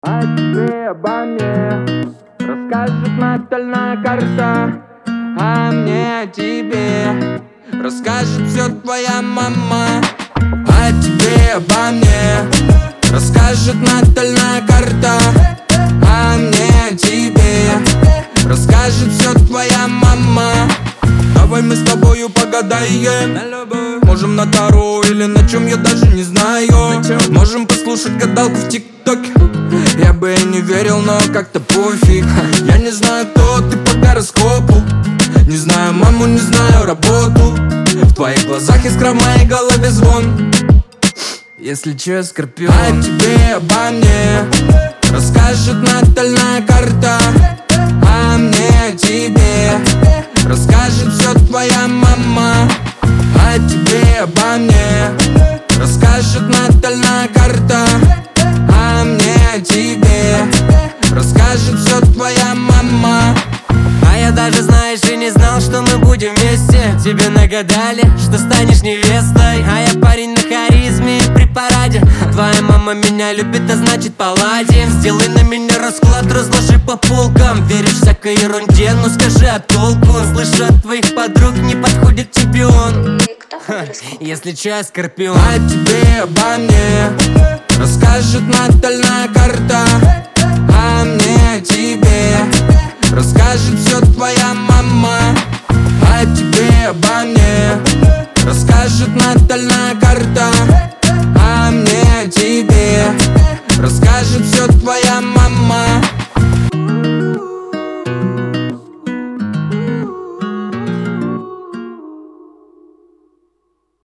А тебе обо мне расскажет натальная карта, а мне о тебе расскажет все твоя мама. А тебе обо мне расскажет натальная карта, а мне о тебе расскажет все твоя мама. Давай мы с тобою погадаем, можем на Таро или на чем, я даже не знаю. Можем послушать гадалку в ТикТоке. Я бы и не верил, но как-то пофиг. Я не знаю, кто ты по гороскопу, не знаю маму, не знаю работу. В твоих глазах искра, в моей голове звон. Если че, Скорпион. А тебе обо мне расскажет натальная карта, а мне о тебе расскажет все твоя мама. А тебе обо мне расскажет натальная карта, а мне о тебе расскажет все твоя мама. А я даже, знаешь, и не знал, что мы будем вместе. Тебе нагадали, что станешь невестой, а я парень на харизме и при параде. Твоя мама меня любит, а значит поладим. Сделай на меня расклад, разложи по полкам. Веришь всякой ерунде, но скажи, а толку? Слышу от твоих подруг, не подходит чемпион. Если че, я Скорпион. А тебе обо мне расскажет натальная карта, а мне о тебе расскажет все твоя мама. А тебе обо мне расскажет натальная карта, а мне о тебе расскажет все твоя мама.